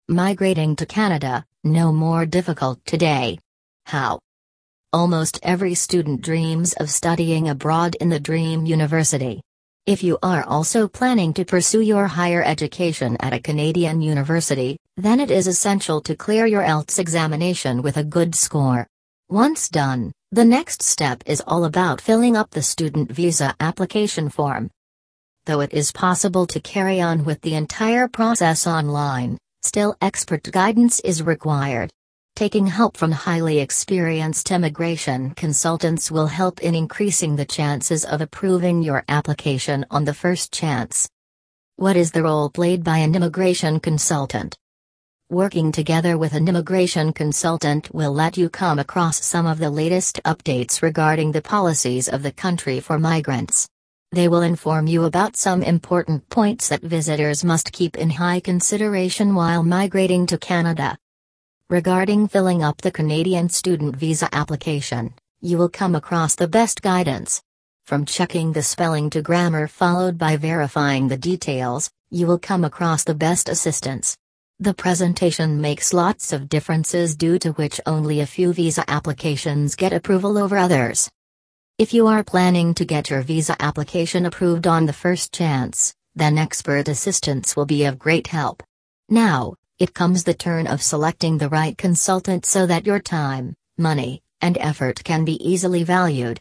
Migrating to Canada, no more difficult today. How? Almost every student dreams of studying abroad in the Dream University. If you are also planning to pursue your higher education at a Canadian university, then it is essential to clear your IELTS examination with a good score. Once done, the next step is all about filling up the student visa application form. Though it is possible to carry on with the entire process online, still expert guidance is required. Taking help from highly experienced immigration consultants will help in increasing the chances of approving your application on the first chance. What is the role played by an immigration consultant? Working together with an immigration consultant will let you come across some of the latest updates regarding the policies of the country for migrants. They will inform you about some important points that visitors must keep in high consideration while migrating to Canada. Regarding filling up the Canadian student visa application, you will come across the best guidance. From checking the spelling to grammar followed by verifying the details, you will come across the best assistance. The presentation makes lots of differences due to which only a few visa applications get approval over others. If you are planning to get your visa application approved on the first chance, then expert assistance will be of great help. Now, it comes the turn of selecting the right consultant so that your time, money, and effort can be easily valued.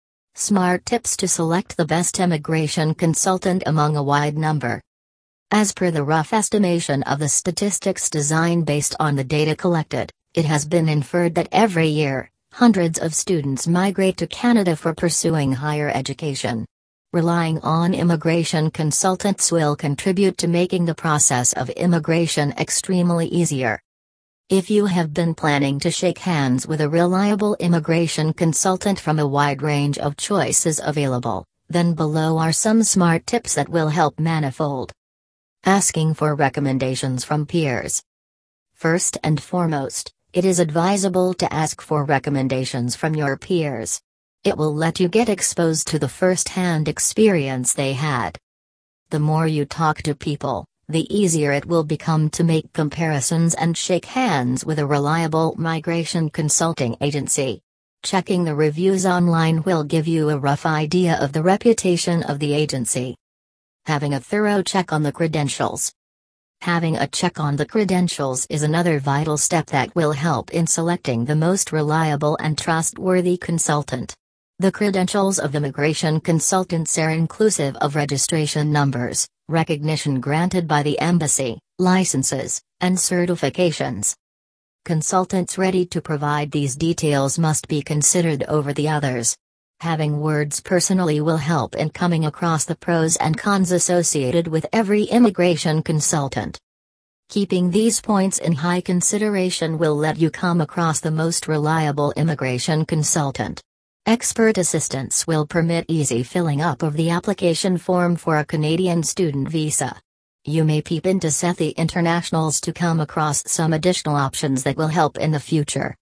Smart tips to select the best immigration consultant among a wide number. As per the rough estimation of the statistics design based on the data collected, it has been inferred that every year, hundreds of students migrate to Canada for pursuing higher education. Relying on immigration consultants will contribute to making the process of immigration extremely easier. If you have been planning to shake hands with a reliable immigration consultant from a wide range of choices available, then below are some smart tips that will help manifold. Asking for recommendations from peers. First and foremost, it is advisable to ask for recommendations from your peers. It will let you get exposed to the first-hand experience they had. The more you talk to people, the easier it will become to make comparisons and shake hands with a reliable migration consulting agency. Checking the reviews online will give you a rough idea of the reputation of the agency. Having a thorough check on the credentials. Having a check on the credentials is another vital step that will help in selecting the most reliable and trustworthy consultant. The credentials of immigration consultants are inclusive of registration numbers, recognition granted by the embassy, licenses, and certifications. Consultants ready to provide these details must be considered over the others. Having words personally will help in coming across the pros and cons associated with every immigration consultant. Keeping these points in high consideration will let you come across the most reliable immigration consultant. Expert assistance will permit easy filling up of the application form for a Canadian student visa. You may peep into Sethi Internationals to come across some additional options that will help in the future.